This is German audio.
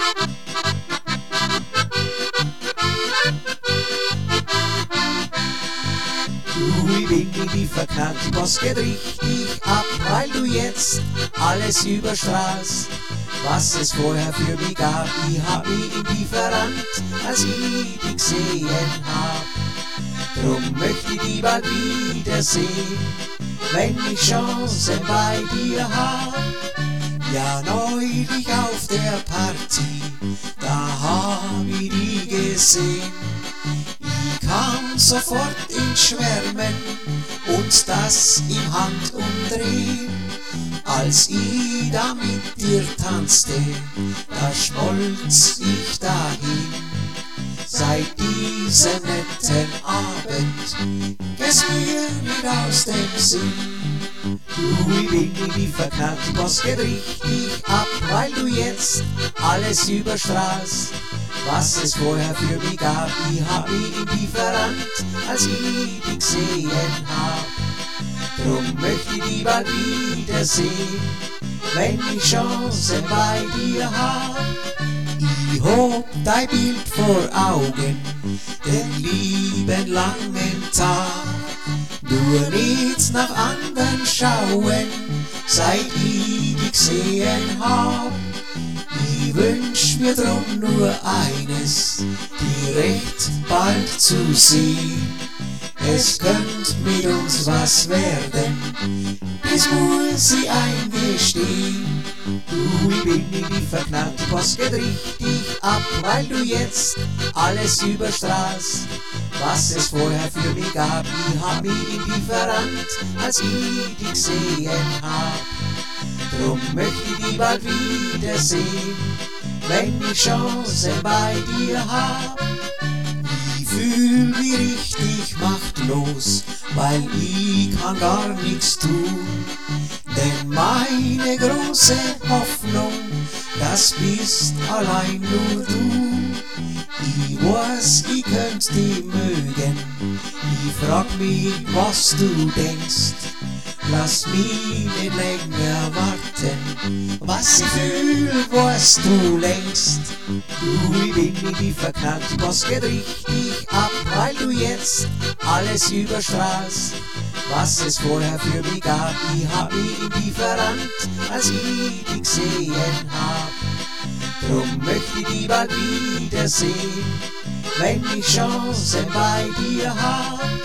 Du, ich bin in die verknallt, was geht richtig ab, weil du jetzt alles überstrahlst, was es vorher für mich gab. Ich hab mich in die verrannt, als ich dich gesehen hab. Drum möchte ich dich bald wiedersehen, wenn ich Chancen bei dir hab. Ja, neulich auf der Party, da hab ich die gesehen. Ich kam sofort ins Schwärmen und das im Handumdrehen. Als ich da mit dir tanzte, da schmolz ich dahin. Seit diesem netten Abend geht's mir nicht aus dem Sinn. Du, ich bin in die verknallt, was geht richtig ab, weil du jetzt alles überstrahlst, was es vorher für mich gab. Ich hab mich in die verrannt, als ich dich gesehen hab. Drum möchte ich dich bald wiedersehen, wenn ich Chancen bei dir hab. Ich hab dein Bild vor Augen, den lieben langen Tag. Nur nicht nach anderen schauen, seit ich dich gesehen hab. Ich wünsch mir drum nur eines, die recht bald zu sehen. Es könnt mit uns was werden, das muss ich eingestehen. Du, ich bin in die verknallt, was geht richtig ab, weil du jetzt alles überstrahlst, was es vorher für mich gab. Ich hab mich in die verrannt, als ich dich gesehen hab. Drum möchte ich dich bald wiedersehen, wenn ich Chancen bei dir hab. Ich fühl mich richtig machtlos, weil ich kann gar nichts tun. Denn meine große Hoffnung, das bist allein nur du. Ich weiß, ich könnt dich mögen, ich frag mich, was du denkst. Lass mich nicht länger warten, was ich fühl, weißt du längst. Du, ich bin in die verknallt, was geht richtig ab, weil du jetzt alles überstrahlst, was es vorher für mich gab. Ich hab mich in die verrannt, als ich dich gesehen hab. Drum möchte ich dich bald wiedersehen, wenn ich Chancen bei dir hab.